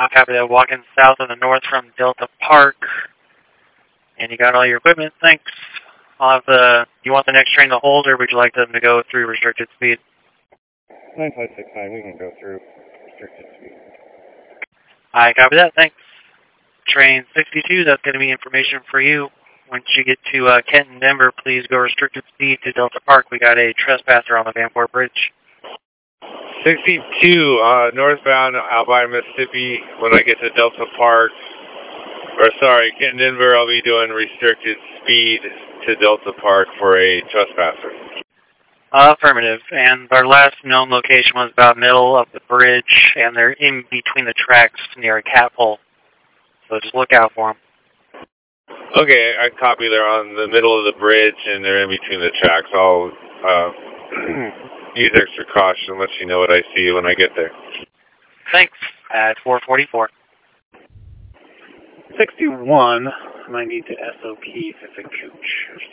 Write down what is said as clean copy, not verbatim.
copy that. Walking south of the north from Delta Park. And you got all your equipment, thanks. I'll have you want the next train to hold, or would you like them to go through restricted speed? 9569, we can go through restricted speed. I copy that, thanks. Train 62, that's going to be information for you. Once you get to Kenton, Denver, please go restricted speed to Delta Park. We got a trespasser on the Vanport Bridge. 62, northbound Albina, Mississippi. When I get to Delta Park, or sorry, Kenton, Denver, I'll be doing restricted speed to Delta Park for a trespasser. Affirmative. And our last known location was about middle of the bridge, and they're in between the tracks near a cat hole. So just look out for them. Okay, I copy. They're on the middle of the bridge, and they're in between the tracks. I'll use extra caution, let you know what I see when I get there. Thanks. At 444. 61, might need to SOP if it's a coach.